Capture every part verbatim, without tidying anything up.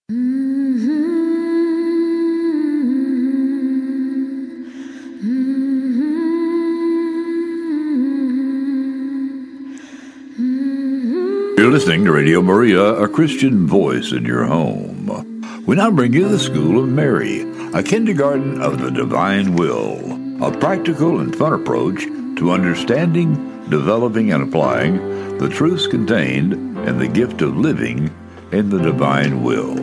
You're listening to Radio Maria, a Christian voice in your home. We now bring you the School of Mary, a kindergarten of the divine will, a practical and fun approach to understanding, developing, and applying the truths contained in the gift of living in the divine will.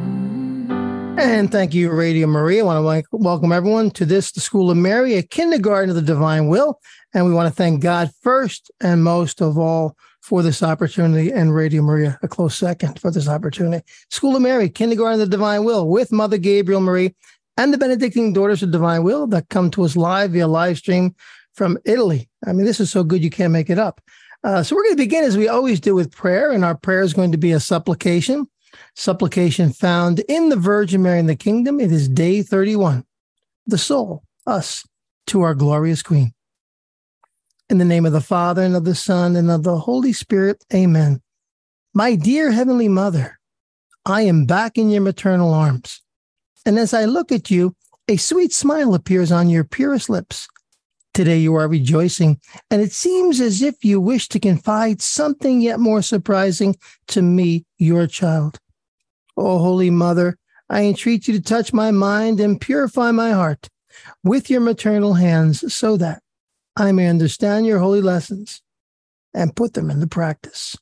And thank you, Radio Maria. I want to welcome everyone to this, the School of Mary, a kindergarten of the divine will. And we want to thank God first and most of all for this opportunity, and Radio Maria a close second for this opportunity. School of Mary, kindergarten of the divine will, with Mother Gabriel Marie and the Benedictine Daughters of Divine Will that come to us live via live stream from Italy. I mean, this is so good you can't make it up. Uh, so we're going to begin as we always do with prayer, and our prayer is going to be a supplication. Supplication found in the Virgin Mary in the Kingdom. It is day thirty-one. The soul, us, to our glorious Queen. In the name of the Father, and of the Son, and of the Holy Spirit, amen. My dear Heavenly Mother, I am back in your maternal arms. And as I look at you, a sweet smile appears on your purest lips. Today you are rejoicing, and it seems as if you wish to confide something yet more surprising to me, your child. O Holy Mother, I entreat you to touch my mind and purify my heart with your maternal hands so that I may understand your holy lessons and put them into practice.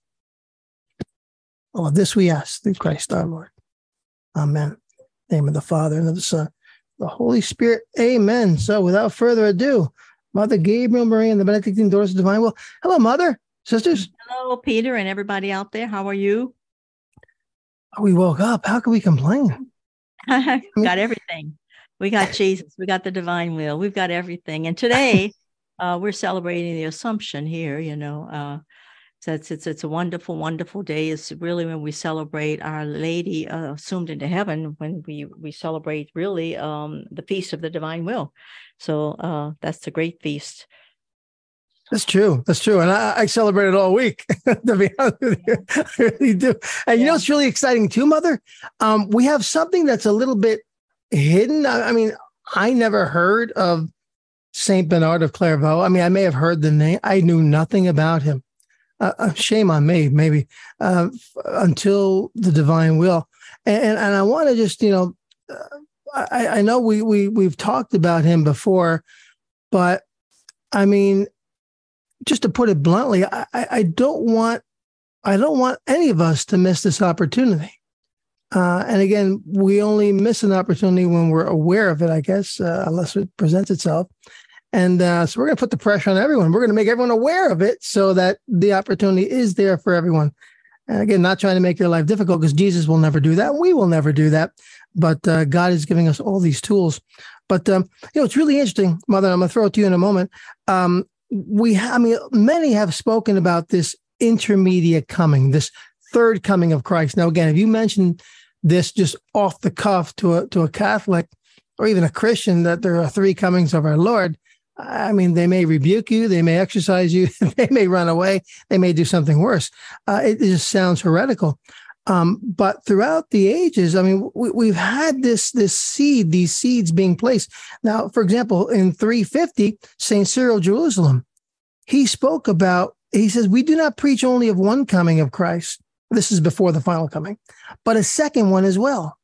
All of this we ask through Christ our Lord. Amen. In the name of the Father, and of the Son, the Holy Spirit. Amen. So without further ado, Mother Gabriel Marie and the Benedictine Daughters of Divine Will. Hello, Mother, sisters. Hello, Peter, and everybody out there. How are you? We woke up. How can we complain? Got everything. We got Jesus. We got the divine will. We've got everything. And today, Uh, we're celebrating the Assumption here, you know. Uh, so it's, it's it's a wonderful, wonderful day. It's really when we celebrate Our Lady uh, assumed into heaven, when we we celebrate really um, the feast of the divine will. So uh, that's a great feast. That's true. That's true. And I, I celebrate it all week, to be honest with you. I really do. And you yeah. know, it's really exciting too, Mother. Um, we have something that's a little bit hidden. I, I mean, I never heard of Saint Bernard of Clairvaux. I mean, I may have heard the name. I knew nothing about him. Uh, shame on me, maybe, uh, until the divine will. And and I want to just, you know, uh, I, I know we we we've talked about him before, but I mean, just to put it bluntly, I, I don't want I don't want any of us to miss this opportunity. Uh, and again, we only miss an opportunity when we're aware of it, I guess, uh, unless it presents itself. And uh, so we're going to put the pressure on everyone. We're going to make everyone aware of it so that the opportunity is there for everyone. And again, not trying to make their life difficult, because Jesus will never do that. We will never do that. But uh, God is giving us all these tools. But, um, you know, it's really interesting, Mother. I'm going to throw it to you in a moment. Um, we, ha- I mean, many have spoken about this intermediate coming, this third coming of Christ. Now, again, if you mentioned this just off the cuff to a to a Catholic or even a Christian, that there are three comings of our Lord, I mean, they may rebuke you, they may exercise you, they may run away, they may do something worse. Uh, it, it just sounds heretical. Um, but throughout the ages, I mean, we, we've had this this seed, these seeds being placed. Now, for example, in three fifty, Saint Cyril of Jerusalem, he spoke about, he says, we do not preach only of one coming of Christ. This is before the final coming, but a second one as well.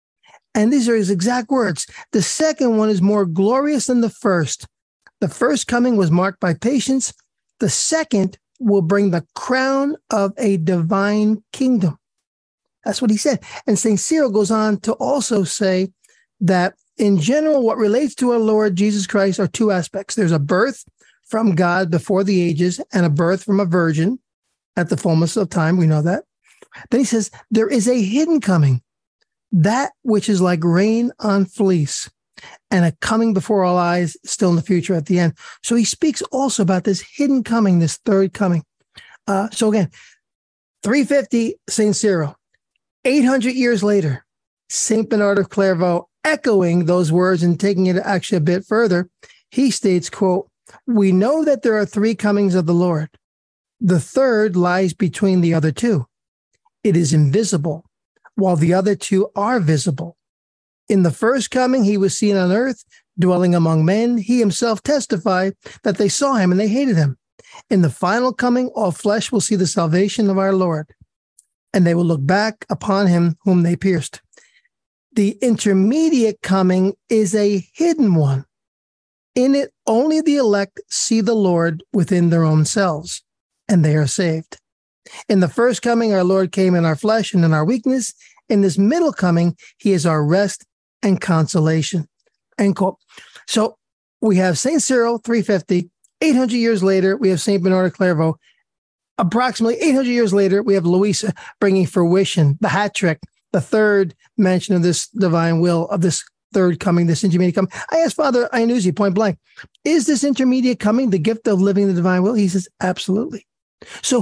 And these are his exact words. The second one is more glorious than the first. The first coming was marked by patience. The second will bring the crown of a divine kingdom. That's what he said. And Saint Cyril goes on to also say that in general, what relates to our Lord Jesus Christ are two aspects. There's a birth from God before the ages and a birth from a virgin at the fullness of time. We know that. Then he says, there is a hidden coming, that which is like rain on fleece, and a coming before all eyes still in the future at the end. So he speaks also about this hidden coming, this third coming. Uh, so again, three fifty, Saint Cyril. eight hundred years later, Saint Bernard of Clairvaux, echoing those words and taking it actually a bit further, he states, quote, we know that there are three comings of the Lord. The third lies between the other two. It is invisible, while the other two are visible. In the first coming, he was seen on earth, dwelling among men. He himself testified that they saw him and they hated him. In the final coming, all flesh will see the salvation of our Lord, and they will look back upon him whom they pierced. The intermediate coming is a hidden one. In it, only the elect see the Lord within their own selves, and they are saved. In the first coming, our Lord came in our flesh and in our weakness. In this middle coming, he is our rest and consolation. End quote. So we have Saint Cyril, three fifty. eight hundred years later, we have Saint Bernard of Clairvaux. Approximately eight hundred years later, we have Louisa bringing fruition, the hat trick, the third mention of this divine will, of this third coming, this intermediate coming. I asked Father Iannuzzi point blank, is this intermediate coming the gift of living the divine will? He says, absolutely. So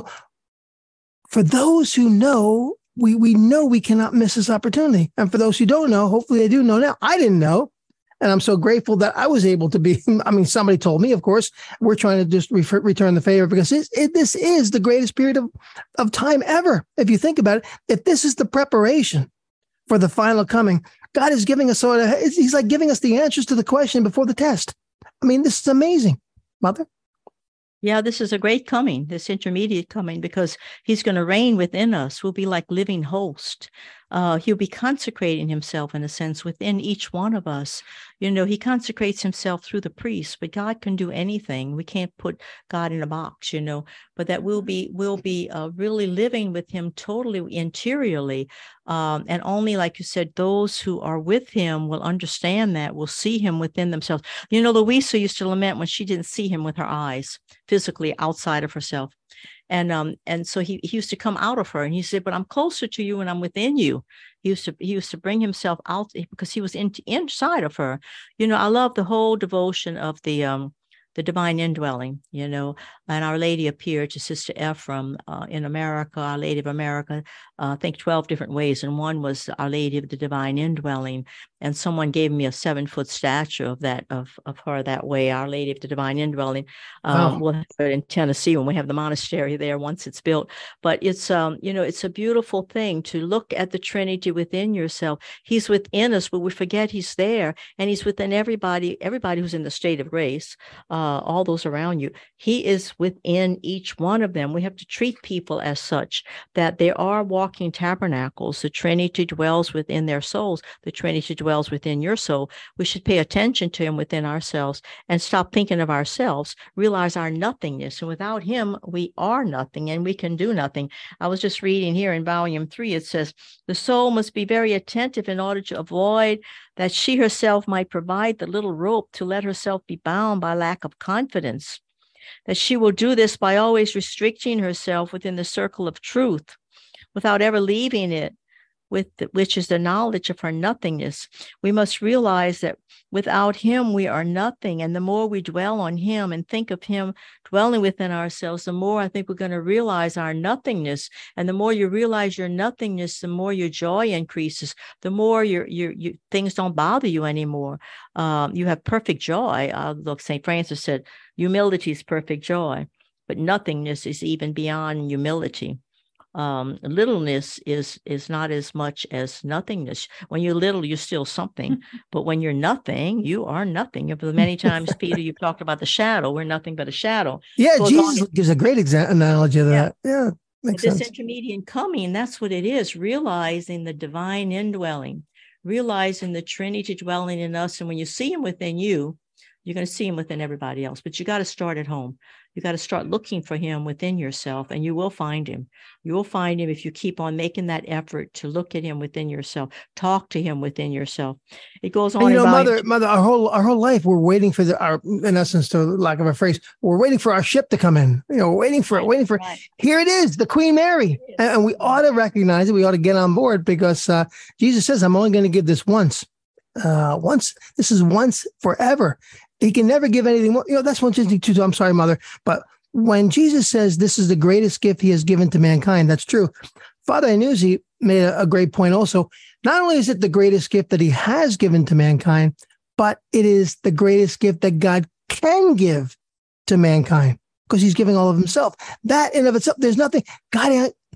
for those who know, we, we know we cannot miss this opportunity. And for those who don't know, hopefully they do know now. I didn't know. And I'm so grateful that I was able to be, I mean, somebody told me, of course, we're trying to just refer, return the favor because this, it, this is the greatest period of, of time ever. If you think about it, if this is the preparation for the final coming, God is giving us sort of, he's like giving us the answers to the question before the test. I mean, this is amazing, Mother. Yeah, this is a great coming, this intermediate coming, because he's going to reign within us. We'll be like living host. Uh, he'll be consecrating himself, in a sense, within each one of us. You know, he consecrates himself through the priest, but God can do anything. We can't put God in a box, you know, but that we'll be, we'll be uh, really living with him totally interiorly. Um, and only, like you said, those who are with him will understand that, will see him within themselves. You know, Louisa used to lament when she didn't see him with her eyes, physically outside of herself. And um and so he, he used to come out of her, and he said, but I'm closer to you and I'm within you. He used to he used to bring himself out because he was in, inside of her. You know, I love the whole devotion of the um the divine indwelling, you know, and Our Lady appeared to Sister Ephraim uh, in America, Our Lady of America, uh, I think twelve different ways. And one was Our Lady of the Divine Indwelling. And someone gave me a seven foot statue of that, of, of her that way, Our Lady of the Divine Indwelling. Um, oh. We'll have it in Tennessee when we have the monastery there once it's built. But it's, um, you know, it's a beautiful thing to look at the Trinity within yourself. He's within us, but we forget he's there. And he's within everybody, everybody who's in the state of grace, uh, all those around you. He is within each one of them. We have to treat people as such, that they are walking tabernacles. The Trinity dwells within their souls. The Trinity dwells within your soul. We should pay attention to him within ourselves and stop thinking of ourselves, realize our nothingness. And without him, we are nothing and we can do nothing. I was just reading here in volume three, it says, the soul must be very attentive in order to avoid that she herself might provide the little rope to let herself be bound by lack of confidence. That she will do this by always restricting herself within the circle of truth without ever leaving it, with the, which is the knowledge of her nothingness. We must realize that without him, we are nothing. And the more we dwell on him and think of him dwelling within ourselves, the more I think we're going to realize our nothingness. And the more you realize your nothingness, the more your joy increases, the more your, your, your things don't bother you anymore. Um, you have perfect joy. Uh, look, Saint Francis said, humility is perfect joy, but nothingness is even beyond humility. Um, littleness is is not as much as nothingness. When you're little, you're still something. But when you're nothing, you are nothing. Many times, Peter, you've talked about the shadow. We're nothing but a shadow. Yeah, so Jesus long, gives a great exa- analogy of that. Yeah, yeah makes this sense. Intermediate coming, that's what it is, realizing the divine indwelling, realizing the Trinity dwelling in us. And when you see him within you, you're going to see him within everybody else. But you got to start at home. You got to start looking for him within yourself, and you will find him. You will find him if you keep on making that effort to look at him within yourself, talk to him within yourself. It goes on. And, you know, mother, two- mother, our whole our whole life, we're waiting for the our, in essence, to lack of a phrase, we're waiting for our ship to come in. You know, we're waiting for it, waiting for right. Here it is, the Queen Mary, and, and we ought to recognize it. We ought to get on board because uh, Jesus says, "I'm only going to give this once, uh, once. This is once forever." He can never give anything more. You know, that's one thing too. I'm sorry, mother, but when Jesus says this is the greatest gift he has given to mankind, that's true. Father Iannuzzi made a, a great point also. Not only is it the greatest gift that he has given to mankind, but it is the greatest gift that God can give to mankind because he's giving all of himself. That in of itself, there's nothing. God,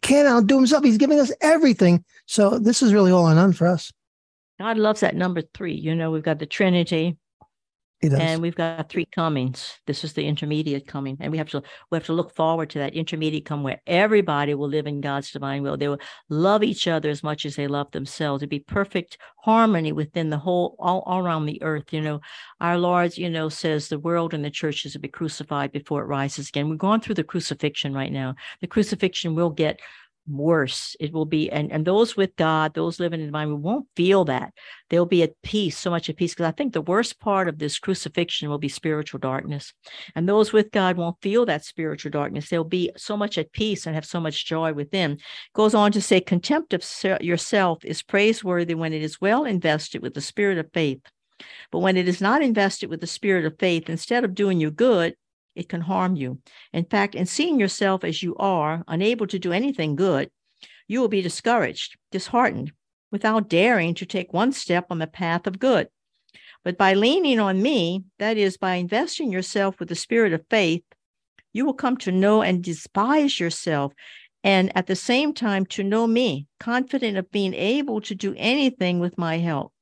can't outdo himself. He's giving us everything. So this is really all or none for us. God loves that number three. You know, we've got the Trinity. He does. And we've got three comings. This is the intermediate coming. And we have to we have to look forward to that intermediate come where everybody will live in God's divine will. They will love each other as much as they love themselves. It'd be perfect harmony within the whole, all, all around the earth. You know, our Lord, you know, says the world and the church is to be crucified before it rises again. We're going through the crucifixion right now. The crucifixion will get worse. It will be, and, and those with God, those living in the divine, we won't feel that. They'll be at peace, so much at peace, because I think the worst part of this crucifixion will be spiritual darkness. And those with God won't feel that spiritual darkness. They'll be so much at peace and have so much joy within. Goes on to say, contempt of yourself is praiseworthy when it is well invested with the spirit of faith. But when it is not invested with the spirit of faith, instead of doing you good, it can harm you. In fact, in seeing yourself as you are, unable to do anything good, you will be discouraged, disheartened, without daring to take one step on the path of good. But by leaning on me, that is, by investing yourself with the spirit of faith, you will come to know and despise yourself, and at the same time to know me, confident of being able to do anything with my help.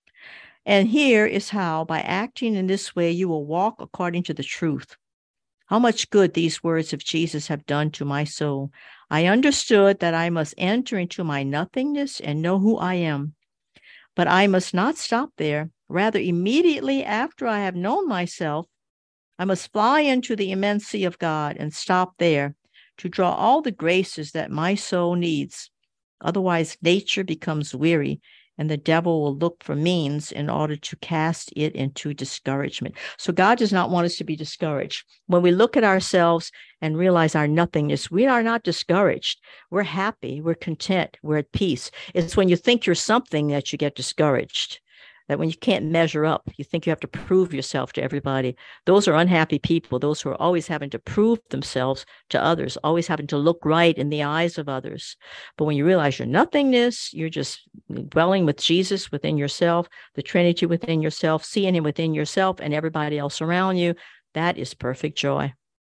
And here is how, by acting in this way, you will walk according to the truth. How much good these words of Jesus have done to my soul. I understood that I must enter into my nothingness and know who I am. But I must not stop there. Rather, immediately after I have known myself, I must fly into the immensity of God and stop there to draw all the graces that my soul needs. Otherwise, nature becomes weary, and the devil will look for means in order to cast it into discouragement. So God does not want us to be discouraged. When we look at ourselves and realize our nothingness, we are not discouraged. We're happy, we're content, we're at peace. It's when you think you're something that you get discouraged. That when you can't measure up, you think you have to prove yourself to everybody. Those are unhappy people, those who are always having to prove themselves to others, always having to look right in the eyes of others. But when you realize your nothingness, you're just dwelling with Jesus within yourself, the Trinity within yourself, seeing him within yourself and everybody else around you, that is perfect joy.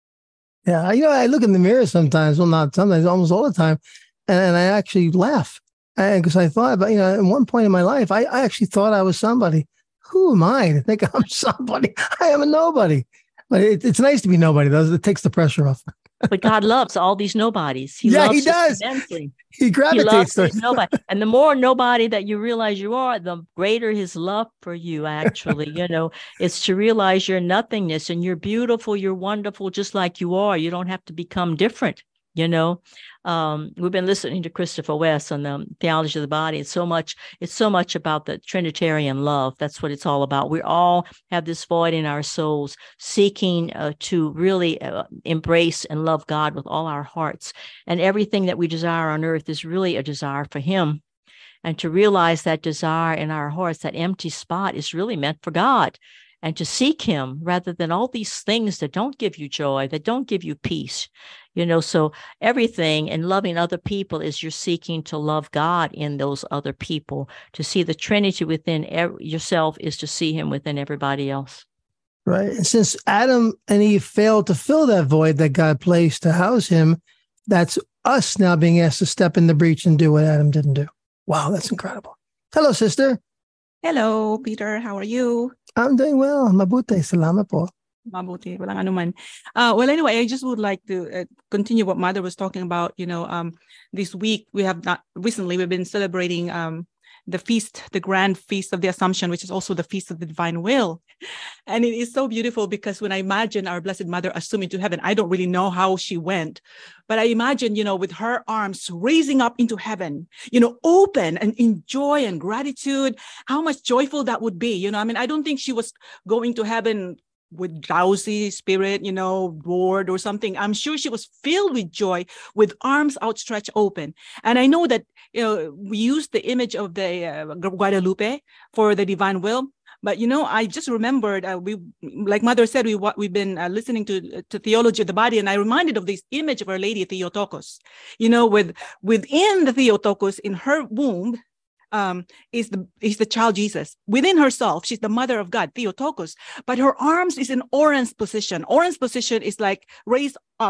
Yeah, you know, I look in the mirror sometimes, well, not sometimes, almost all the time, and I actually laugh. Because I thought about, you know, at one point in my life, I, I actually thought I was somebody. Who am I to think I'm somebody? I am a nobody. But it, it's nice to be nobody, though. It takes the pressure off. But God loves all these nobodies. He yeah, loves he does. Immensely. He gravitates he loves nobody. And the more nobody that you realize you are, the greater his love for you, actually. You know, it's to realize your nothingness and you're beautiful, you're wonderful, just like you are. You don't have to become different. You know, um, we've been listening to Christopher West on the theology of the body. It's so much, it's so much about the Trinitarian love. That's what it's all about. We all have this void in our souls, seeking uh, to really uh, embrace and love God with all our hearts. And everything that we desire on earth is really a desire for him. And to realize that desire in our hearts, that empty spot, is really meant for God. And to seek him rather than all these things that don't give you joy, that don't give you peace. You know, so everything and loving other people is you're seeking to love God in those other people. To see the Trinity within ev- yourself is to see him within everybody else. Right. And since Adam and Eve failed to fill that void that God placed to house him, that's us now being asked to step in the breach and do what Adam didn't do. Wow, that's incredible. Hello, sister. Hello, Peter. How are you? I'm doing well. Mabuti. Salamat po. Mabuti. Walang anuman. Uh, well, anyway, I just would like to uh, continue what Mother was talking about. You know, um, this week we have not recently we've been celebrating um, the feast, the grand feast of the Assumption, which is also the feast of the divine will. And it is so beautiful because when I imagine our Blessed Mother assuming to heaven, I don't really know how she went, but I imagine, you know, with her arms raising up into heaven, you know, open and in joy and gratitude, how much joyful that would be. You know, I mean, I don't think she was going to heaven with drowsy spirit, you know, bored or something. I'm sure she was filled with joy, with arms outstretched open. And I know that, you know, we use the image of the uh, Guadalupe for the divine will. But, you know, I just remembered, uh, we, like Mother said, we, what we've been uh, listening to, to theology of the body. And I reminded of this image of Our Lady Theotokos, you know, with within the Theotokos in her womb, Um, is the is the child Jesus. Within herself, she's the mother of God, Theotokos, but her arms is in Orans position. Orans position is like raised up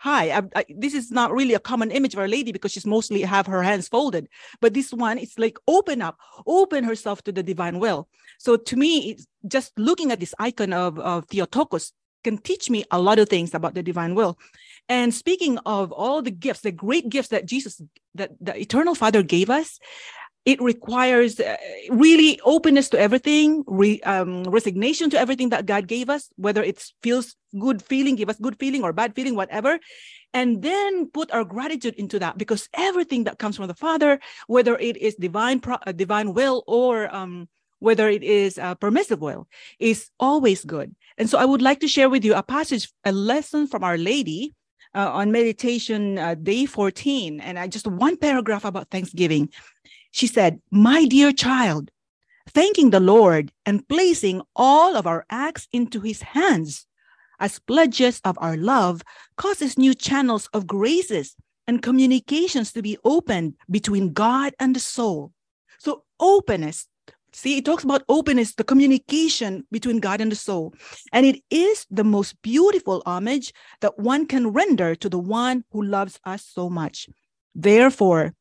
high. I, I, this is not really a common image of Our Lady because she's mostly have her hands folded. But this one, it's like open up, open herself to the divine will. So to me, it's just looking at this icon of, of Theotokos can teach me a lot of things about the divine will. And speaking of all the gifts, the great gifts that Jesus, that the Eternal Father gave us, it requires uh, really openness to everything, re, um, resignation to everything that God gave us, whether it feels good feeling, give us good feeling or bad feeling, whatever. And then put our gratitude into that, because everything that comes from the Father, whether it is divine, pro, uh, divine will or um, whether it is a permissive will, is always good. And so I would like to share with you a passage, a lesson from Our Lady uh, on meditation uh, day fourteen. And I just one paragraph about Thanksgiving. She said, "My dear child, thanking the Lord and placing all of our acts into his hands as pledges of our love causes new channels of graces and communications to be opened between God and the soul." So openness, see, it talks about openness, the communication between God and the soul. And it is the most beautiful homage that one can render to the one who loves us so much. Therefore,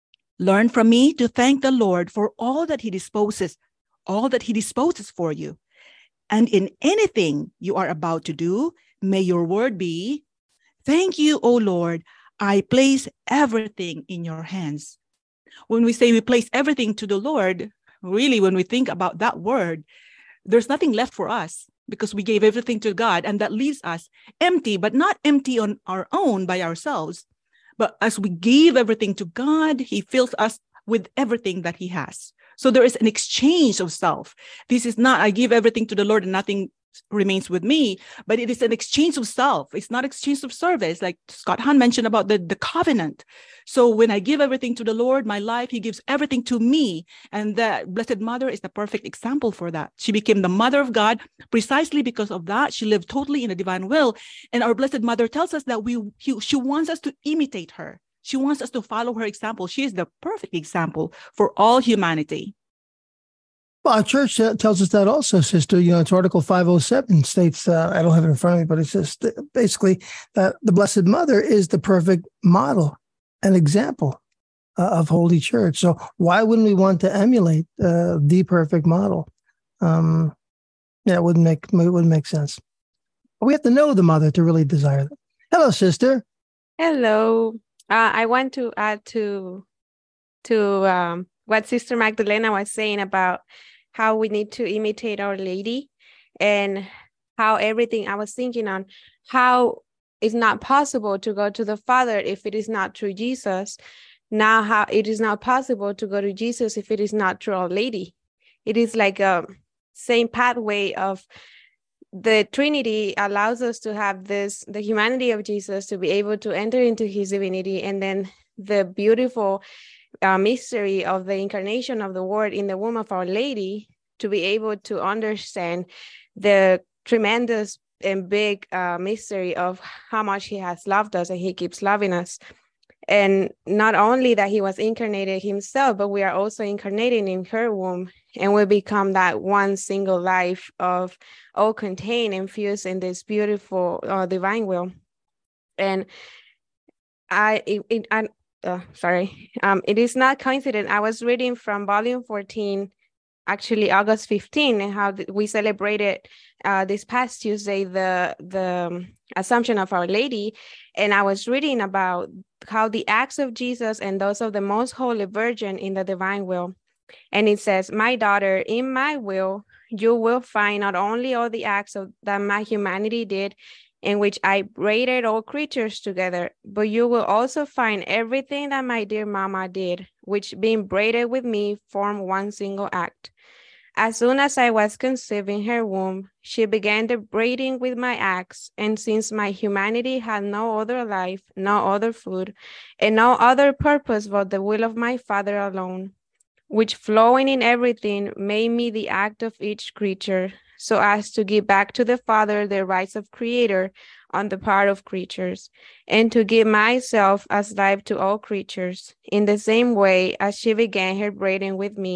learn from me to thank the Lord for all that he disposes, all that he disposes for you. And in anything you are about to do, may your word be, "Thank you, O Lord, I place everything in your hands." When we say we place everything to the Lord, really, when we think about that word, there's nothing left for us because we gave everything to God, and that leaves us empty, but not empty on our own by ourselves. But as we give everything to God, he fills us with everything that he has. So there is an exchange of self. This is not, I give everything to the Lord and nothing remains with me, but it is an exchange of self. It's not exchange of service, like Scott Hahn mentioned about the, the covenant. So when I give everything to the Lord, my life, he gives everything to me. And the Blessed Mother is the perfect example for that. She became the Mother of God precisely because of that. She lived totally in the divine will. And our Blessed Mother tells us that we he, she wants us to imitate her. She wants us to follow her example. She is the perfect example for all humanity. Well, our church tells us that also, sister. You know, it's Article five oh seven states, uh, I don't have it in front of me, but it says basically that the Blessed Mother is the perfect model and example uh, of Holy Church. So why wouldn't we want to emulate uh, the perfect model? Um, yeah, it wouldn't make, it wouldn't make sense. But we have to know the mother to really desire that. Hello, sister. Hello. Uh, I want to add to, to um, what Sister Magdalena was saying about how we need to imitate Our Lady, and how everything I was thinking on how it's not possible to go to the Father if it is not through Jesus. Now, how it is not possible to go to Jesus if it is not through Our Lady. It is like a same pathway of the Trinity allows us to have this, the humanity of Jesus, to be able to enter into his divinity, and then the beautiful Uh, mystery of the incarnation of the Word in the womb of Our Lady, to be able to understand the tremendous and big uh, mystery of how much he has loved us and he keeps loving us. And not only that he was incarnated himself, but we are also incarnated in her womb, and we become that one single life of all contained and fused in this beautiful uh, divine will. And I, it, it, I Uh, sorry, um, it is not coincident. I was reading from volume fourteen, actually August fifteenth, and how th- we celebrated uh, this past Tuesday the the um, Assumption of Our Lady, and I was reading about how the acts of Jesus and those of the Most Holy Virgin in the divine will. And it says, "My daughter, in my will, you will find not only all the acts of that my humanity did, in which I braided all creatures together, but you will also find everything that my dear mama did, which being braided with me formed one single act. As soon as I was conceived in her womb, she began the braiding with my acts, and since my humanity had no other life, no other food, and no other purpose but the will of my Father alone, which flowing in everything made me the act of each creature, so as to give back to the Father the rights of creator on the part of creatures, and to give myself as life to all creatures, in the same way as she began her braiding with me,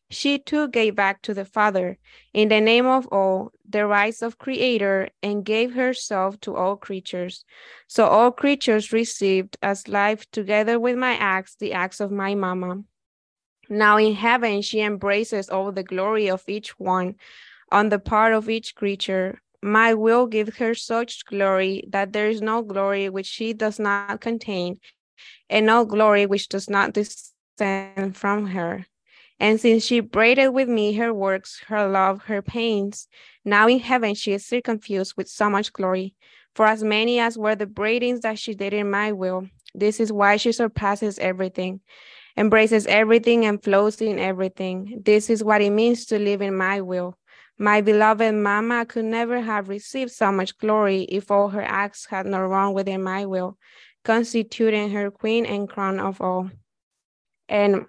She too gave back to the Father, in the name of all, the rights of creator, and gave herself to all creatures. So all creatures received as life together with my acts, the acts of my mama. Now in heaven, she embraces all the glory of each one on the part of each creature. My will gives her such glory that there is no glory which she does not contain, and no glory which does not descend from her. And since she braided with me her works, her love, her pains, now in heaven she is circumfused with so much glory. For as many as were the braidings that she did in my will, this is why she surpasses everything, embraces everything, and flows in everything. This is what it means to live in my will. My beloved Mama could never have received so much glory if all her acts had not run within my will, constituting her queen and crown of all. And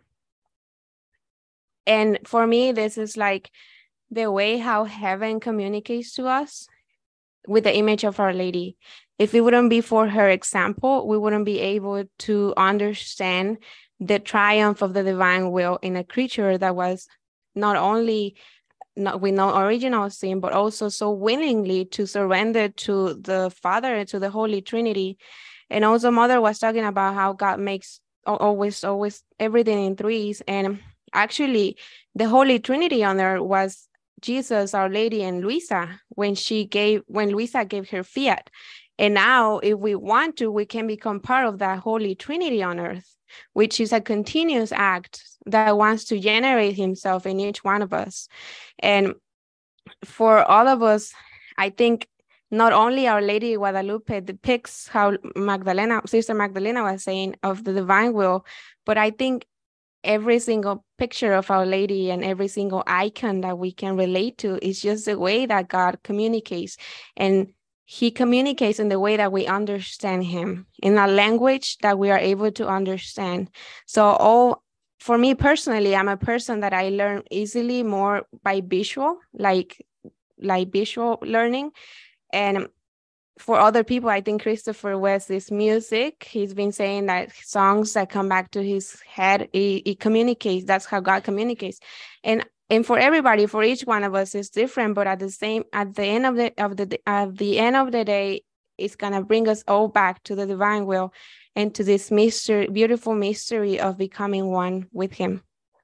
And for me, this is like the way how heaven communicates to us with the image of Our Lady. If it wouldn't be for her example, we wouldn't be able to understand the triumph of the divine will in a creature that was not only not with no original sin, but also so willingly to surrender to the Father, to the Holy Trinity. And also Mother was talking about how God makes always, always everything in threes. And actually, the Holy Trinity on there was Jesus, Our Lady, and Luisa when she gave when Luisa gave her fiat. And now, if we want to, we can become part of that Holy Trinity on earth, which is a continuous act that wants to generate himself in each one of us. And for all of us, I think not only Our Lady Guadalupe depicts how Magdalena, Sister Magdalena was saying, of the divine will, but I think every single picture of Our Lady and every single icon that we can relate to is just the way that God communicates. And he communicates in the way that we understand him, in a language that we are able to understand. So all, for me personally, I'm a person that I learn easily more by visual, like, like visual learning. And for other people, I think Christopher West is music. He's been saying that songs that come back to his head, he, he communicates. That's how God communicates. And and for everybody, for each one of us, it's different. But at the same, at the end of the of the at the end of the day, it's gonna bring us all back to the divine will and to this mystery, beautiful mystery of becoming one with Him.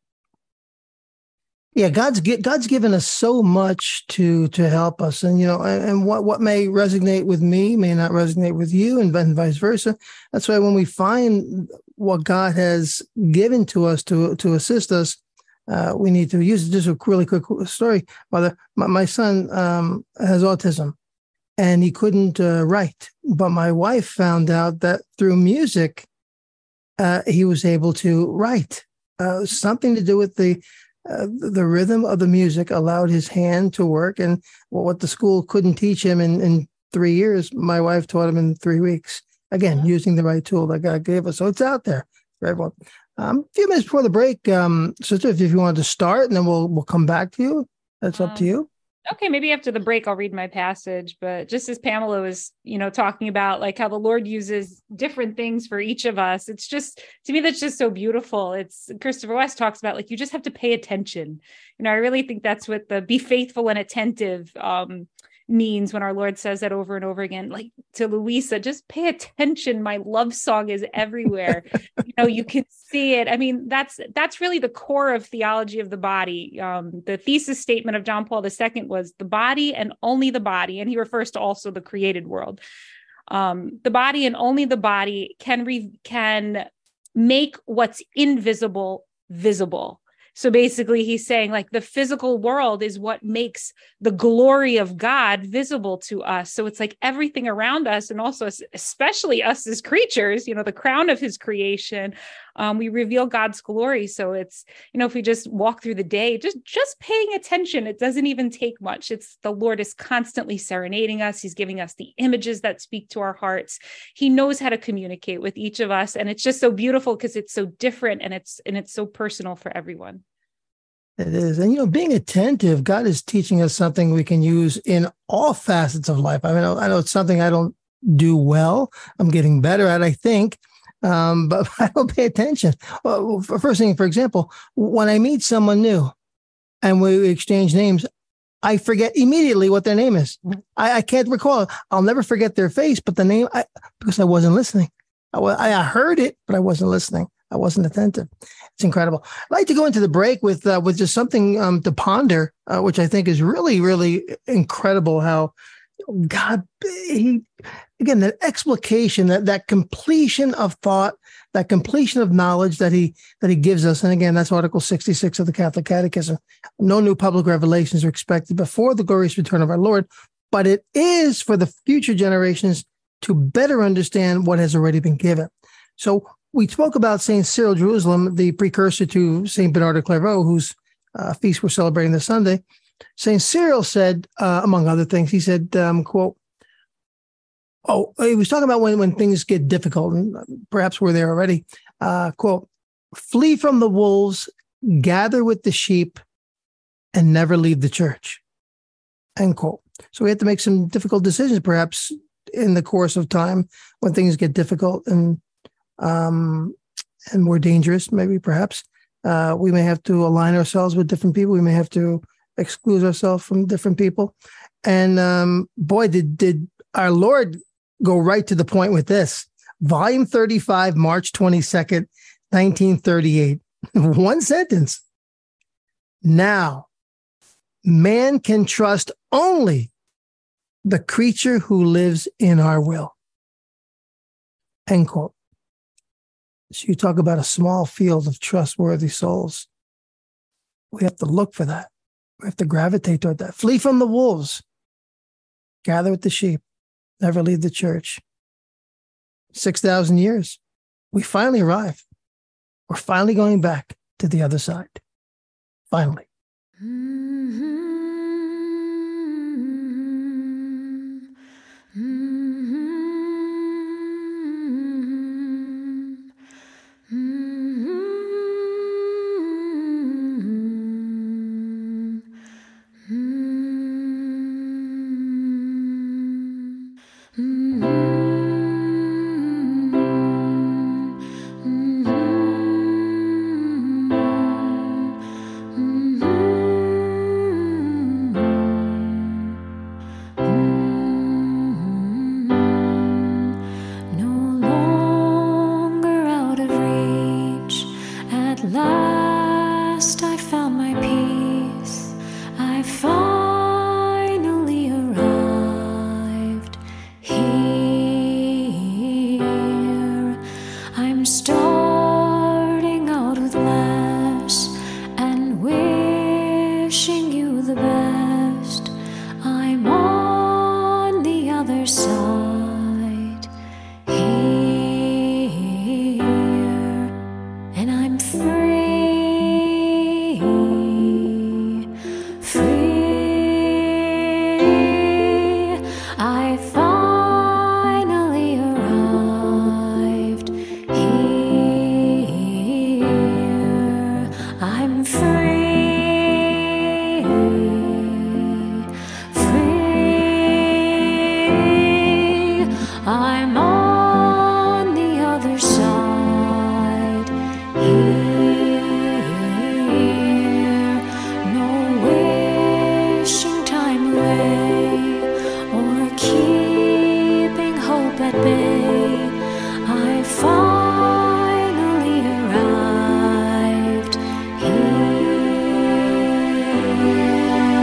Yeah, God's God's given us so much to to help us, and you know, and, and what what may resonate with me may not resonate with you, and, and vice versa. That's why when we find what God has given to us to to assist us, uh, we need to use it. Just a really quick story, Mother. My, my son um, has autism, and he couldn't uh, write, but my wife found out that through music, uh, he was able to write. Uh, something to do with the Uh, the rhythm of the music allowed his hand to work, and what the school couldn't teach him in, in three years, my wife taught him in three weeks. Again, yeah. Using the right tool that God gave us. So it's out there for everyone. Um, a few minutes before the break, um, Sister, if you wanted to start, and then we'll we'll come back to you. That's um, up to you. Okay, maybe after the break, I'll read my passage. But just as Pamela was, you know, talking about like how the Lord uses different things for each of us, it's just, to me, that's just so beautiful. It's Christopher West talks about like, you just have to pay attention. You know, I really think that's what the be faithful and attentive um, means when our Lord says that over and over again, like to Luisa, just pay attention. My love song is everywhere. You know, you can see it. I mean, that's, that's really the core of theology of the body. Um, the thesis statement of John Paul the Second was the body and only the body. And he refers to also the created world. Um, the body and only the body can, re- can make what's invisible visible. So basically he's saying like the physical world is what makes the glory of God visible to us. So it's like everything around us, and also especially us as creatures, you know, the crown of his creation, um, we reveal God's glory. So it's, you know, if we just walk through the day, just, just paying attention, it doesn't even take much. It's the Lord is constantly serenading us. He's giving us the images that speak to our hearts. He knows how to communicate with each of us. And it's just so beautiful because it's so different, and it's, and it's so personal for everyone. It is. And, you know, being attentive, God is teaching us something we can use in all facets of life. I mean, I know it's something I don't do well. I'm getting better at, I think, um, but I don't pay attention. Well, first thing, for example, when I meet someone new, and we exchange names, I forget immediately what their name is. I, I can't recall. I'll never forget their face, but the name, I, because I wasn't listening. I, I heard it, but I wasn't listening. I wasn't attentive. It's incredible. I'd like to go into the break with uh, with just something um, to ponder, uh, which I think is really, really incredible. How God, he, again, that explication, that that completion of thought, that completion of knowledge that he that he gives us. And again, that's Article sixty-six of the Catholic Catechism. No new public revelations are expected before the glorious return of our Lord, but it is for the future generations to better understand what has already been given. So we spoke about Saint Cyril Jerusalem, the precursor to Saint Bernard of Clairvaux, whose uh, feast we're celebrating this Sunday. Saint Cyril said, uh, among other things, he said, um, quote, oh, he was talking about when, when things get difficult, and perhaps we're there already, uh, quote, flee from the wolves, gather with the sheep, and never leave the church, end quote. So we have to make some difficult decisions, perhaps, in the course of time when things get difficult and um, and more dangerous, maybe perhaps. Uh, we may have to align ourselves with different people. We may have to exclude ourselves from different people. And um, boy, did did our Lord go right to the point with this. Volume thirty-five, March twenty-second, nineteen thirty-eight. One sentence. Now, man can trust only the creature who lives in our will. End quote. So you talk about a small field of trustworthy souls. We have to look for that. We have to gravitate toward that. Flee from the wolves. Gather with the sheep. Never leave the church. six thousand years. We finally arrive. We're finally going back to the other side. Finally. Mm-hmm. Mm-hmm.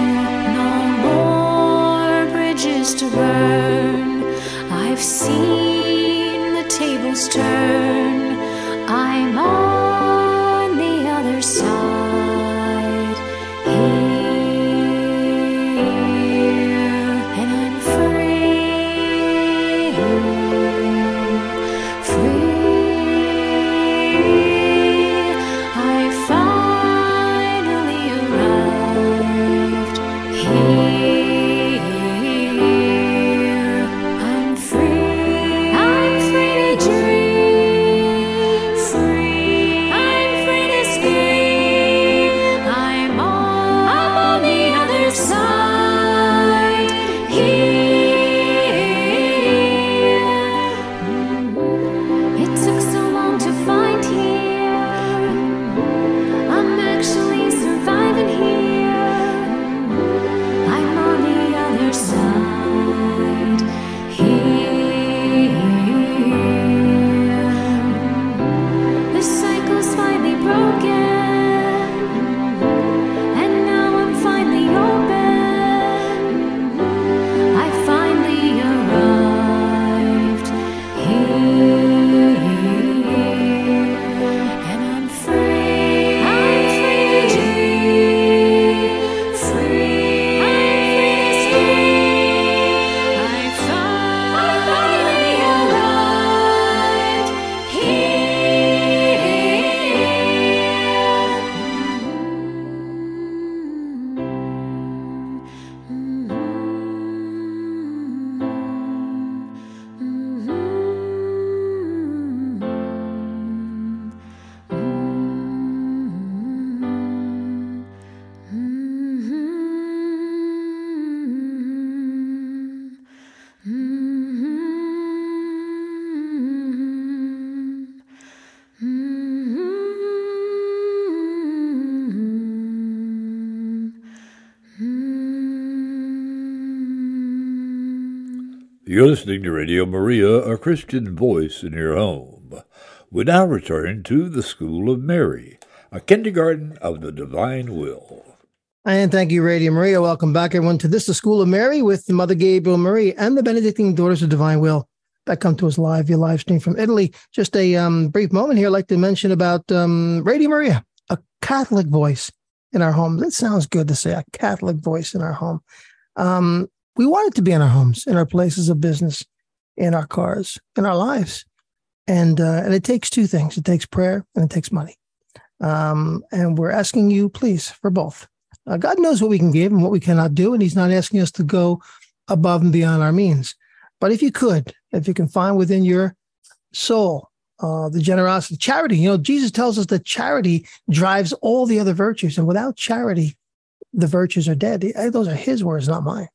To burn, I've seen You're listening to Radio Maria, a Christian voice in your home. We now return to the School of Mary, a kindergarten of the divine will. And thank you, Radio Maria. Welcome back, everyone, to this, the School of Mary, with Mother Gabriel Marie and the Benedictine Daughters of Divine Will that come to us live via live stream from Italy. Just a um, brief moment here. I'd like to mention about um, Radio Maria, a Catholic voice in our home. That sounds good to say, a Catholic voice in our home. Um, we want it to be in our homes, in our places of business, in our cars, in our lives. And uh, and it takes two things. It takes prayer and it takes money. Um, and we're asking you, please, for both. Uh, God knows what we can give and what we cannot do, and he's not asking us to go above and beyond our means. But if you could, if you can find within your soul uh, the generosity, charity, you know, Jesus tells us that charity drives all the other virtues, and without charity, the virtues are dead. Those are his words, not mine.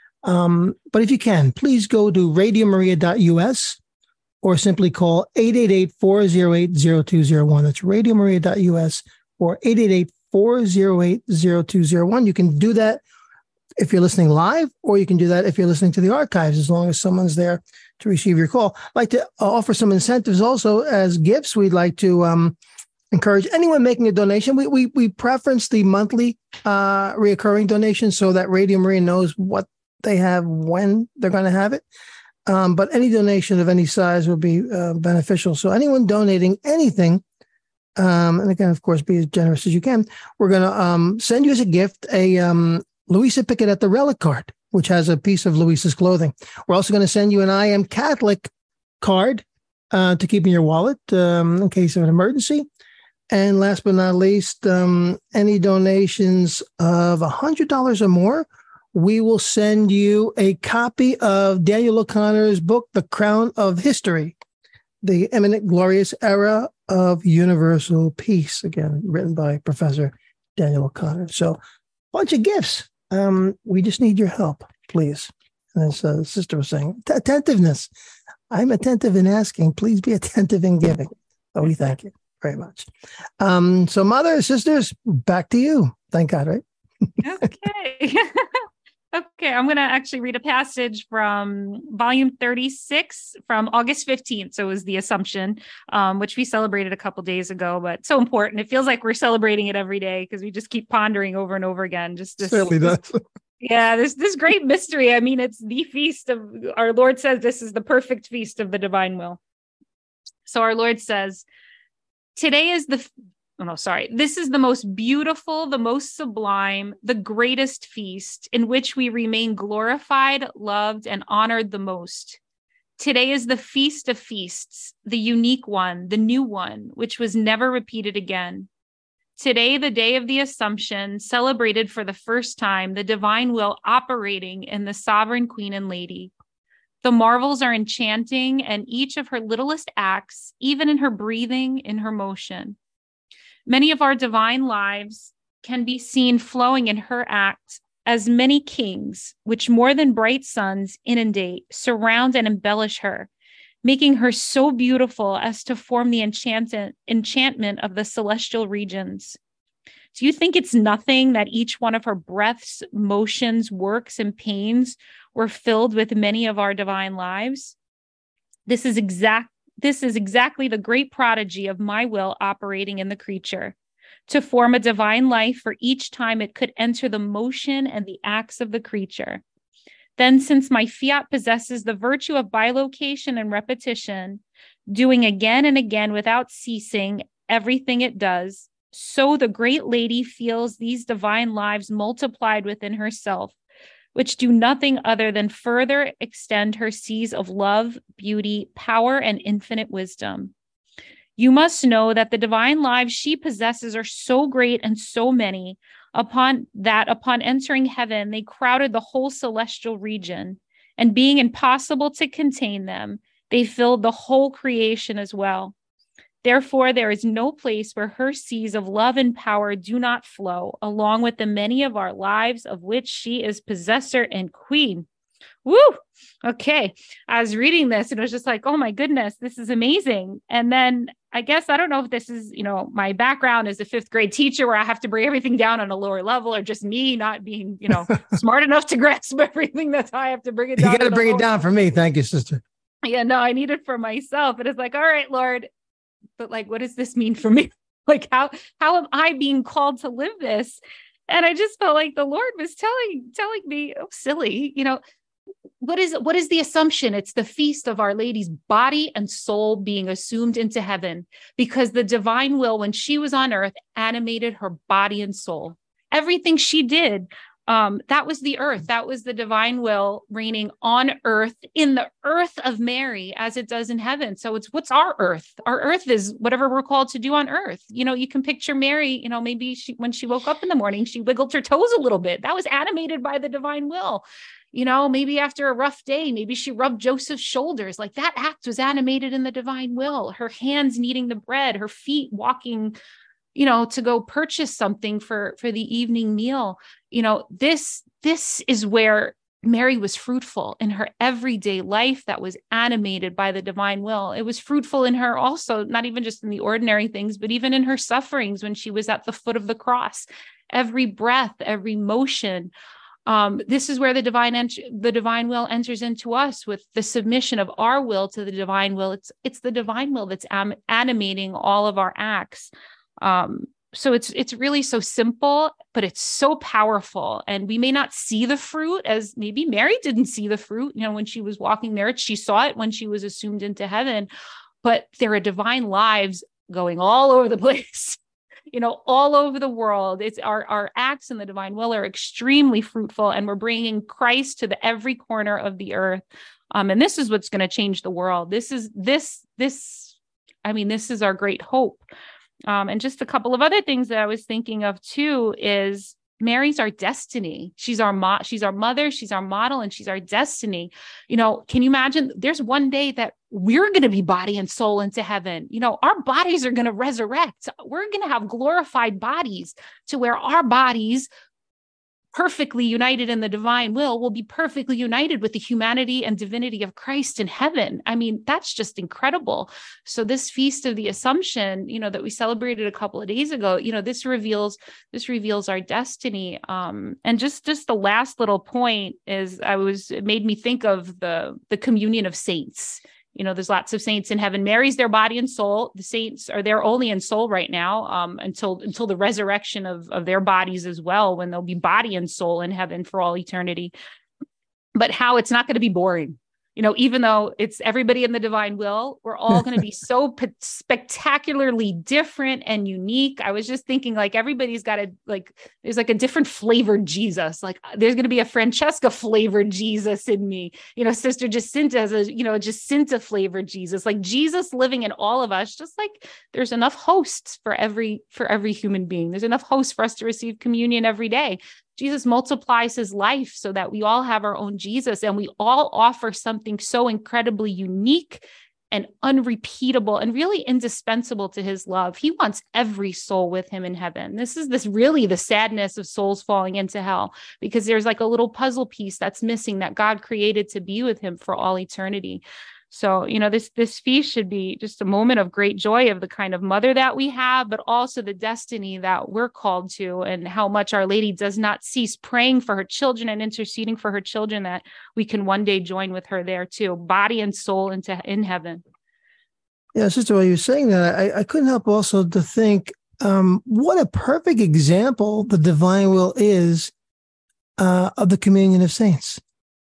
Um, but if you can, please go to radio maria dot u s or simply call eight eight eight, four oh eight, oh two oh one. That's radio maria dot u s or eight eight eight, four oh eight, oh two oh one. You can do that if you're listening live, or you can do that if you're listening to the archives, as long as someone's there to receive your call. I'd like to offer some incentives also as gifts. We'd like to um, encourage anyone making a donation. We we we preference the monthly uh, reoccurring donation so that Radio Maria knows what they have when they're going to have it. Um, but any donation of any size would be uh, beneficial. So anyone donating anything, Um, and again, of course, be as generous as you can. We're going to um, send you as a gift a um, Louisa Picadetta relic card, which has a piece of Louisa's clothing. We're also going to send you an I Am Catholic card uh, to keep in your wallet um, in case of an emergency. And last but not least, um, any donations of one hundred dollars or more, we will send you a copy of Daniel O'Connor's book, The Crown of History, The Eminent Glorious Era of Universal Peace, again, written by Professor Daniel O'Connor. So a bunch of gifts. Um, we just need your help, please. And as uh, the sister was saying, t- attentiveness. I'm attentive in asking. Please be attentive in giving. Oh, we thank you very much. Um, so mother, sisters, back to you. Thank God, right? Okay. Okay, I'm going to actually read a passage from volume thirty-six from August fifteenth. So it was the Assumption, um, which we celebrated a couple days ago, but so important. It feels like we're celebrating it every day because we just keep pondering over and over again. Just this, certainly does. Yeah, this this great mystery. I mean, it's the feast of our Lord says this is the perfect feast of the divine will. So our Lord says, today is the Oh, no, sorry. This is the most beautiful, the most sublime, the greatest feast in which we remain glorified, loved, and honored the most. Today is the feast of feasts, the unique one, the new one, which was never repeated again. Today, the day of the Assumption, celebrated for the first time, the divine will operating in the sovereign Queen and Lady. The marvels are enchanting, and each of her littlest acts, even in her breathing, in her motion. Many of our divine lives can be seen flowing in her act as many kings, which more than bright suns inundate, surround, and embellish her, making her so beautiful as to form the enchantment, enchantment of the celestial regions. Do you think it's nothing that each one of her breaths, motions, works, and pains were filled with many of our divine lives? This is exact This is exactly the great prodigy of my will operating in the creature, to form a divine life for each time it could enter the motion and the acts of the creature. Then, since my fiat possesses the virtue of bilocation and repetition, doing again and again without ceasing everything it does, so the great lady feels these divine lives multiplied within herself, which do nothing other than further extend her seas of love, beauty, power, and infinite wisdom. You must know that the divine lives she possesses are so great and so many, upon that upon entering heaven, they crowded the whole celestial region, and being impossible to contain them, they filled the whole creation as well. Therefore, there is no place where her seas of love and power do not flow, along with the many of our lives of which she is possessor and queen. Woo. Okay. I was reading this and it was just like, oh my goodness, this is amazing. And then I guess, I don't know if this is, you know, my background as a fifth grade teacher where I have to bring everything down on a lower level, or just me not being, you know, smart enough to grasp everything. That's how I have to bring it down. You got to bring it down for me. Thank you, sister. Yeah, no, I need it for myself. And it's like, all right, Lord, but like, what does this mean for me? Like, how, how am I being called to live this? And I just felt like the Lord was telling, telling me, oh, silly, you know, what is, what is the assumption? It's the feast of Our Lady's body and soul being assumed into heaven, because the divine will, when she was on earth, animated her body and soul. Everything she did, um, that was the earth. That was the divine will reigning on earth, in the earth of Mary, as it does in heaven. So it's, what's our earth? Our earth is whatever we're called to do on earth. You know, you can picture Mary, you know, maybe she, when she woke up in the morning, she wiggled her toes a little bit. That was animated by the divine will. You know, maybe after a rough day, maybe she rubbed Joseph's shoulders. Like, that act was animated in the divine will. Her hands kneading the bread, her feet walking, you know, to go purchase something for, for the evening meal. You know, this, this is where Mary was fruitful in her everyday life that was animated by the divine will. It was fruitful in her also, not even just in the ordinary things, but even in her sufferings when she was at the foot of the cross. Every breath, every motion. Um, this is where the divine ent- the divine will enters into us, with the submission of our will to the divine will. It's it's the divine will that's am- animating all of our acts. Um, so it's it's really so simple, but it's so powerful. And we may not see the fruit, as maybe Mary didn't see the fruit. You know, when she was walking there, she saw it when she was assumed into heaven. But there are divine lives going all over the place. You know, all over the world. It's our, our acts in the divine will are extremely fruitful, and we're bringing Christ to the every corner of the earth. Um, and this is what's going to change the world. This is this, this, I mean, this is our great hope. Um, and just a couple of other things that I was thinking of too is Mary's our destiny. She's our mo- she's our mother, she's our model, and she's our destiny. You know, can you imagine there's one day that we're going to be body and soul into heaven? You know, our bodies are going to resurrect. We're going to have glorified bodies, to where our bodies, perfectly united in the divine will, will be perfectly united with the humanity and divinity of Christ in heaven. I mean, that's just incredible. So this Feast of the Assumption, you know, that we celebrated a couple of days ago, you know, this reveals, this reveals our destiny. Um, and just, just the last little point is, I was, it made me think of the, the communion of saints. You know, there's lots of saints in heaven. Mary's their body and soul. The saints are there only in soul right now, um, until until the resurrection of, of their bodies as well, when they'll be body and soul in heaven for all eternity. But how it's not going to be boring. You know, even though it's everybody in the divine will, we're all going to be so p- spectacularly different and unique. I was just thinking, like, everybody's got a, like, there's like a different flavored Jesus. Like, there's going to be a Francesca flavored Jesus in me. You know, Sister Jacinta has a, you know, a Jacinta flavored Jesus. Like, Jesus living in all of us, just like there's enough hosts for every, for every human being. There's enough hosts for us to receive communion every day. Jesus multiplies his life so that we all have our own Jesus, and we all offer something so incredibly unique and unrepeatable and really indispensable to his love. He wants every soul with him in heaven. This is this really the sadness of souls falling into hell, because there's like a little puzzle piece that's missing that God created to be with him for all eternity. So, you know, this, this feast should be just a moment of great joy of the kind of mother that we have, but also the destiny that we're called to, and how much Our Lady does not cease praying for her children and interceding for her children, that we can one day join with her there too, body and soul into in heaven. Yeah, Sister, while you're saying that, I, I couldn't help also to think, um, what a perfect example the divine will is uh, of the communion of saints.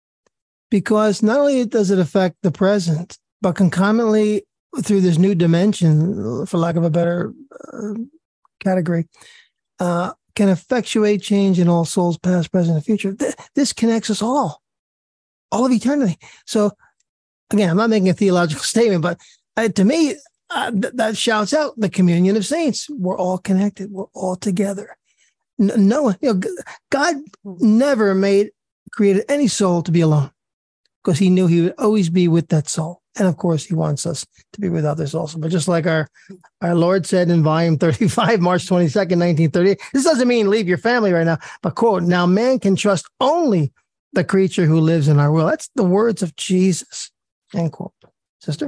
Because not only does it affect the present, but concomitantly through this new dimension, for lack of a better uh, category, uh, can effectuate change in all souls, past, present, and future. Th- this connects us all, all of eternity. So, again, I'm not making a theological statement, but uh, to me, uh, th- that shouts out the communion of saints. We're all connected. We're all together. N- no one, you know, God never made created any soul to be alone, because he knew he would always be with that soul. And of course, he wants us to be with others also. But just like our, our Lord said in volume thirty-five, March twenty-second, nineteen thirty-eight, this doesn't mean leave your family right now, but quote, now man can trust only the creature who lives in our will. That's the words of Jesus. End quote. Sister?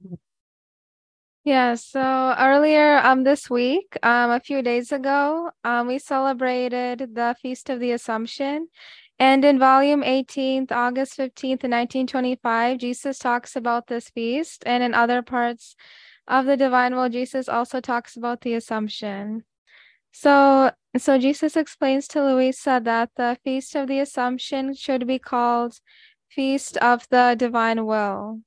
Yeah, so earlier um this week, um a few days ago, um we celebrated the Feast of the Assumption. And in volume eighteenth, August fifteenth, nineteen twenty-five, Jesus talks about this feast. And in other parts of the Divine Will, Jesus also talks about the Assumption. So so Jesus explains to Luisa that the Feast of the Assumption should be called Feast of the Divine Will.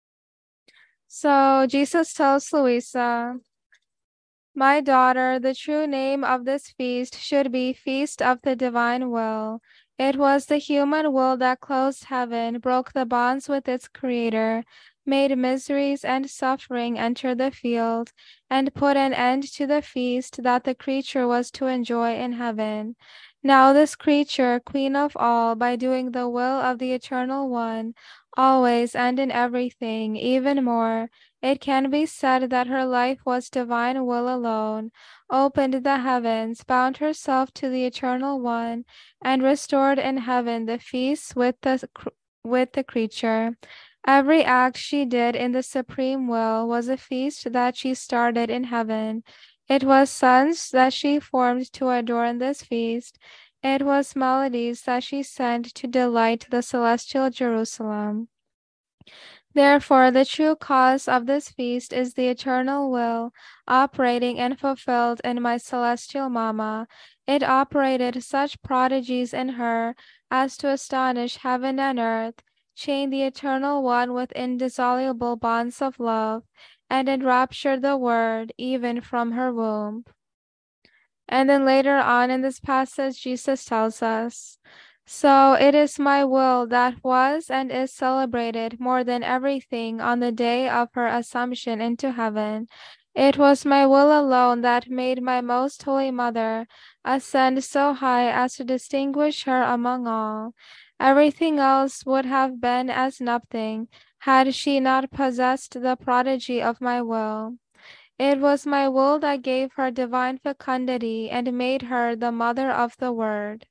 So Jesus tells Luisa, "My daughter, the true name of this feast should be Feast of the Divine Will. It was the human will that closed heaven, broke the bonds with its creator, made miseries and suffering enter the field, and put an end to the feast that the creature was to enjoy in heaven. Now this creature, queen of all, by doing the will of the Eternal One, always and in everything, even more, it can be said that her life was divine will alone, opened the heavens, bound herself to the Eternal One, and restored in heaven the feast with the, with the creature. Every act she did in the supreme will was a feast that she started in heaven. It was sons that she formed to adorn this feast. It was melodies that she sent to delight the celestial Jerusalem. Therefore, the true cause of this feast is the eternal will, operating and fulfilled in my celestial Mama. It operated such prodigies in her as to astonish heaven and earth, chain the Eternal One with indissoluble bonds of love, and enrapture the Word even from her womb." And then later on in this passage, Jesus tells us, "So it is my will that was and is celebrated more than everything on the day of her assumption into heaven. It was my will alone that made my most holy mother ascend so high as to distinguish her among all. Everything else would have been as nothing had she not possessed the prodigy of my will. It was my will that gave her divine fecundity and made her the mother of the Word."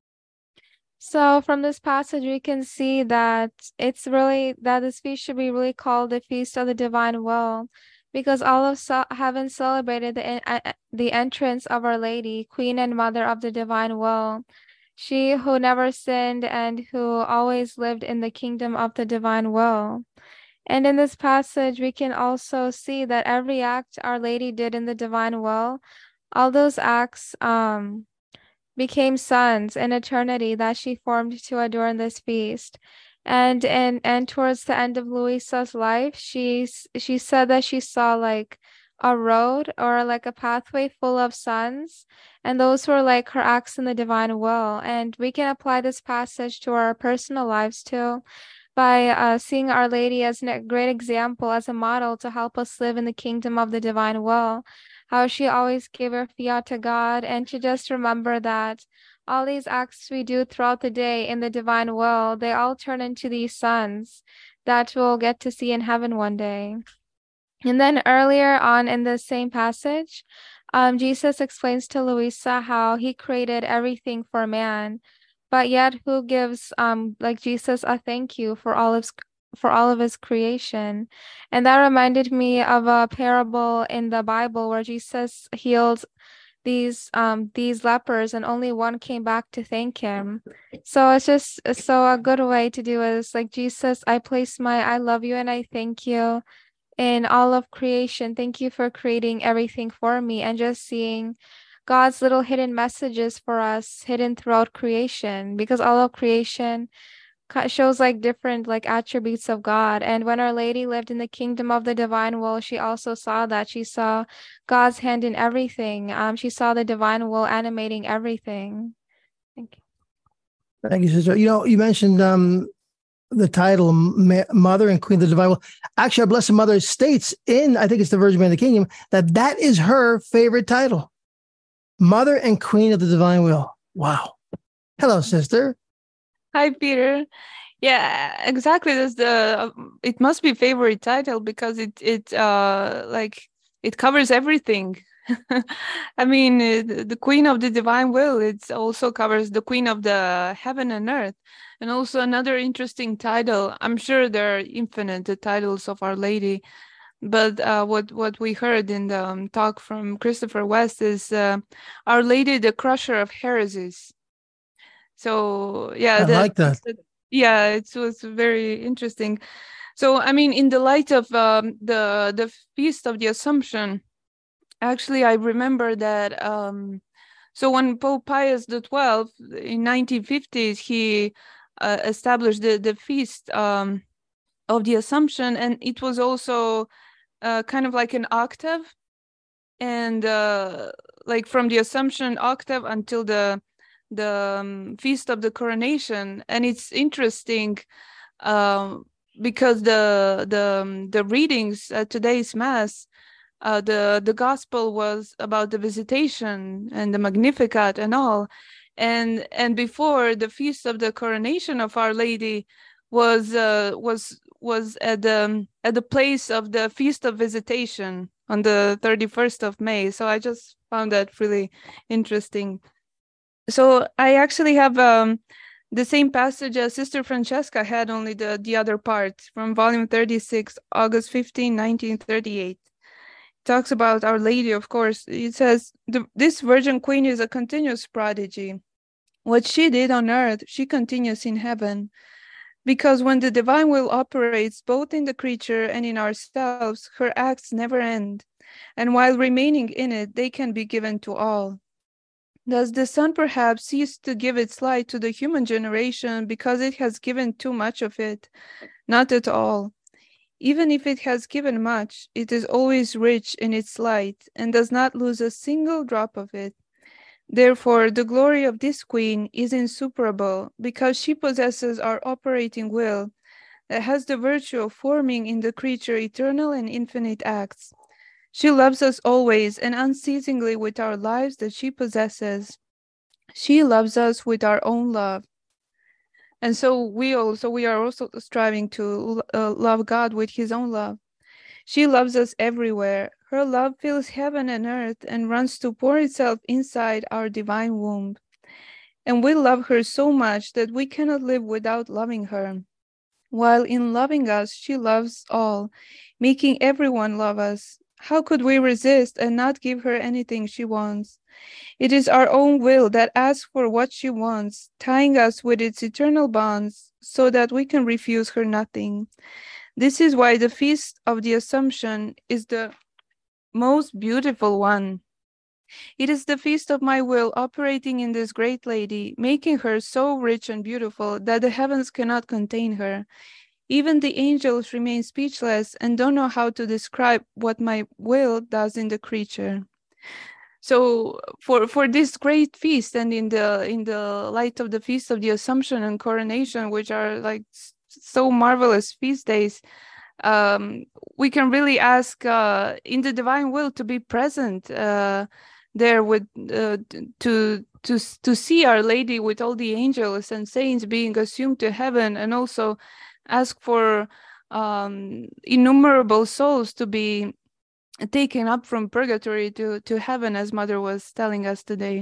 So from this passage, we can see that it's really, that this feast should be really called the Feast of the Divine Will, because all of so- heaven celebrated the, uh, the entrance of Our Lady, Queen and Mother of the Divine Will, she who never sinned and who always lived in the kingdom of the Divine Will. And in this passage, we can also see that every act Our Lady did in the Divine Will, all those acts um, became sons in eternity that she formed to adorn this feast. And and and towards the end of Luisa's life, she she said that she saw like a road or like a pathway full of sons, and those were like her acts in the Divine Will. And we can apply this passage to our personal lives too, by uh, seeing Our Lady as a great example, as a model to help us live in the kingdom of the Divine Will, how she always gave her fiat to God, and to just remember that all these acts we do throughout the day in the Divine Will, they all turn into these sons that we'll get to see in heaven one day. And then earlier on in the same passage, um, Jesus explains to Luisa how he created everything for man, but yet who gives um like Jesus a thank you for all of for all of his creation. And that reminded me of a parable in the Bible where Jesus healed these um these lepers and only one came back to thank him. So it's just so a good way to do is like, Jesus, I place my I love you and I thank you in all of creation. Thank you for creating everything for me, and just seeing God's little hidden messages for us hidden throughout creation, because all of creation shows like different like attributes of God. And when Our Lady lived in the kingdom of the Divine Will, she also saw that. She saw God's hand in everything. Um, she saw the Divine Will animating everything. Thank you. Thank you, sister. You know, you mentioned um the title Mother and Queen of the Divine Will. Actually, our Blessed Mother states in, I think it's the Virgin Mary of the Kingdom, that that is her favorite title. Mother and Queen of the Divine Will. Wow. Hello, sister. Hi, Peter. Yeah, exactly. That's the. It must be favorite title because it it uh like it covers everything. I mean, uh, the Queen of the Divine Will, it also covers the Queen of the Heaven and Earth. And also another interesting title. I'm sure there are infinite the titles of Our Lady, but uh, what, what we heard in the um, talk from Christopher West is uh, Our Lady, the Crusher of Heresies. So, yeah. I the, like that. the, yeah, it was very interesting. So, I mean, in the light of um, the, the Feast of the Assumption, actually, I remember that, um, so when Pope Pius the twelfth in nineteen fifties, he uh, established the, the Feast um, of the Assumption, and it was also uh, kind of like an octave, and uh, like from the Assumption octave until the the um, Feast of the Coronation. And it's interesting um, because the the um, the readings at today's Mass, Uh, the the gospel was about the Visitation and the Magnificat and all, and and before the Feast of the Coronation of Our Lady was uh, was was at the at the place of the Feast of Visitation on the thirty-first of May. So I just found that really interesting. So I actually have um, the same passage as Sister Francesca had, only the the other part from volume thirty-six, August fifteenth, nineteen thirty-eight. Talks about Our Lady, of course. It says, this Virgin Queen is a continuous prodigy. What she did on earth, she continues in heaven. Because when the divine will operates both in the creature and in ourselves, her acts never end. And while remaining in it, they can be given to all. Does the sun perhaps cease to give its light to the human generation because it has given too much of it? Not at all. Even if it has given much, it is always rich in its light and does not lose a single drop of it. Therefore, the glory of this Queen is insuperable because she possesses our operating will that has the virtue of forming in the creature eternal and infinite acts. She loves us always and unceasingly with our lives that she possesses. She loves us with our own love. And so we also we are also striving to uh, love God with his own love. She loves us everywhere. Her love fills heaven and earth and runs to pour itself inside our divine womb. And we love her so much that we cannot live without loving her. While in loving us, she loves all, making everyone love us. How could we resist and not give her anything she wants? It is our own will that asks for what she wants, tying us with its eternal bonds, so that we can refuse her nothing. This is why the Feast of the Assumption is the most beautiful one. It is the feast of my will operating in this great lady, making her so rich and beautiful that the heavens cannot contain her. Even the angels remain speechless and don't know how to describe what my will does in the creature. So for, for this great feast, and in the in the light of the Feast of the Assumption and Coronation, which are like so marvelous feast days, um, we can really ask uh, in the divine will to be present uh, there with uh, to to to see Our Lady with all the angels and saints being assumed to heaven, and also ask for um, innumerable souls to be taken up from purgatory to, to heaven, as Mother was telling us today.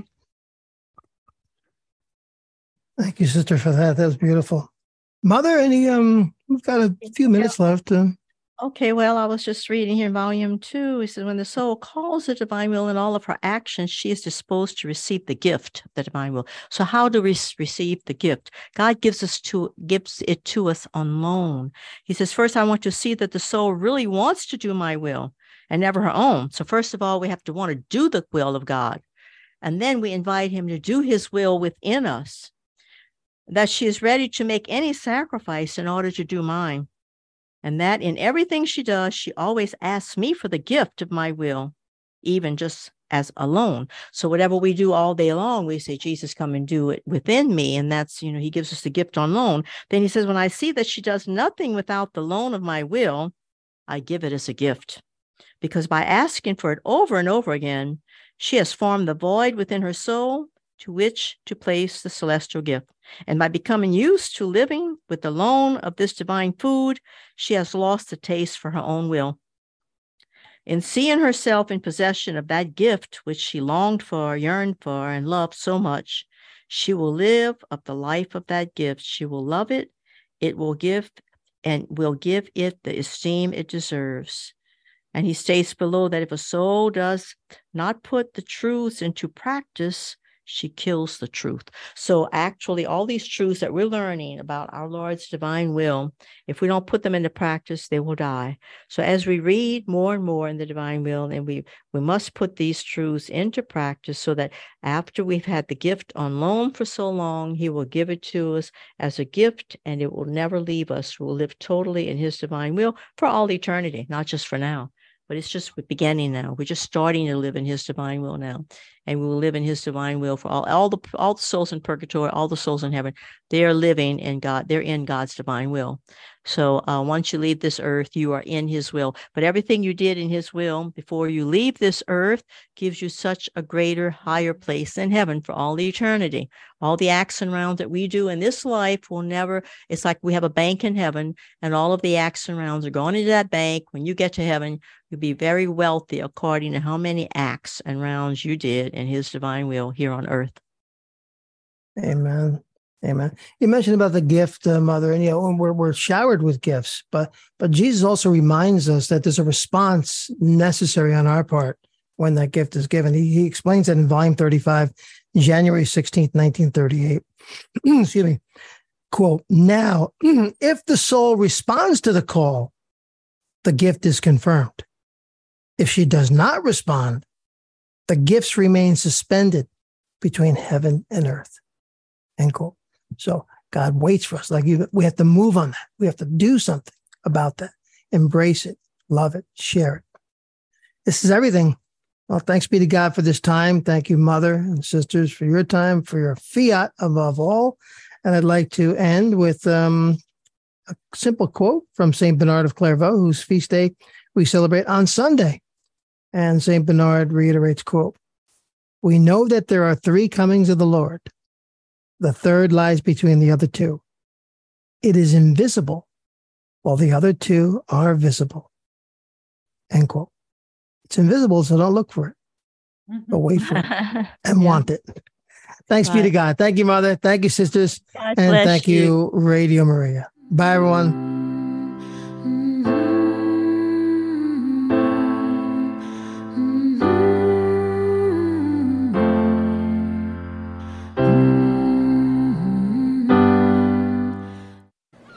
Thank you, Sister, for that. That was beautiful. Mother, any, um, we've got a few minutes yeah. left. Uh... Okay, well, I was just reading here in volume two. It says, when the soul calls the divine will in all of her actions, she is disposed to receive the gift of the divine will. So how do we receive the gift? God gives us to gives it to us on loan. He says, first, I want to see that the soul really wants to do my will and never her own. So first of all, we have to want to do the will of God. And then we invite him to do his will within us, that she is ready to make any sacrifice in order to do mine. And that in everything she does, she always asks me for the gift of my will, even just as a loan. So whatever we do all day long, we say, Jesus, come and do it within me. And that's, you know, he gives us the gift on loan. Then he says, when I see that she does nothing without the loan of my will, I give it as a gift. Because by asking for it over and over again, she has formed the void within her soul to which to place the celestial gift. And by becoming used to living with the loan of this divine food, she has lost the taste for her own will. In seeing herself in possession of that gift which she longed for, yearned for, and loved so much, she will live up the life of that gift. She will love it. It will give and will give it the esteem it deserves. And he states below that if a soul does not put the truths into practice, she kills the truth. So actually, all these truths that we're learning about our Lord's divine will, if we don't put them into practice, they will die. So as we read more and more in the divine will, and we, we must put these truths into practice so that after we've had the gift on loan for so long, he will give it to us as a gift, and it will never leave us. We'll live totally in his divine will for all eternity, not just for now. But it's just beginning now. We're just starting to live in his divine will now. And we will live in his divine will for all, all the all the souls in purgatory, all the souls in heaven. They are living in God. They're in God's divine will. So uh, once you leave this earth, you are in his will. But everything you did in his will before you leave this earth gives you such a greater, higher place in heaven for all eternity. All the acts and rounds that we do in this life will never, it's like we have a bank in heaven, and all of the acts and rounds are going into that bank. When you get to heaven, you'll be very wealthy according to how many acts and rounds you did in his divine will here on earth. Amen. Amen. You mentioned about the gift, uh, Mother, and you know we're we're showered with gifts, but but Jesus also reminds us that there's a response necessary on our part when that gift is given. He, he explains that in volume thirty-five, January sixteenth, nineteen thirty-eight. Excuse me. Quote, now, if the soul responds to the call, the gift is confirmed. If she does not respond, the gifts remain suspended between heaven and earth. End quote. So God waits for us. Like you, we have to move on that. We have to do something about that. Embrace it, love it, share it. This is everything. Well, thanks be to God for this time. Thank you, Mother and sisters, for your time, for your fiat above all. And I'd like to end with um, a simple quote from Saint Bernard of Clairvaux, whose feast day we celebrate on Sunday. And Saint Bernard reiterates, quote, we know that there are three comings of the Lord. The third lies between the other two. It is invisible, while the other two are visible. End quote. It's invisible, so don't look for it, but wait for it and yeah. want it. Thanks right. be to God. Thank you, Mother. Thank you, sisters. God and thank you, you, Radio Maria. Bye, everyone.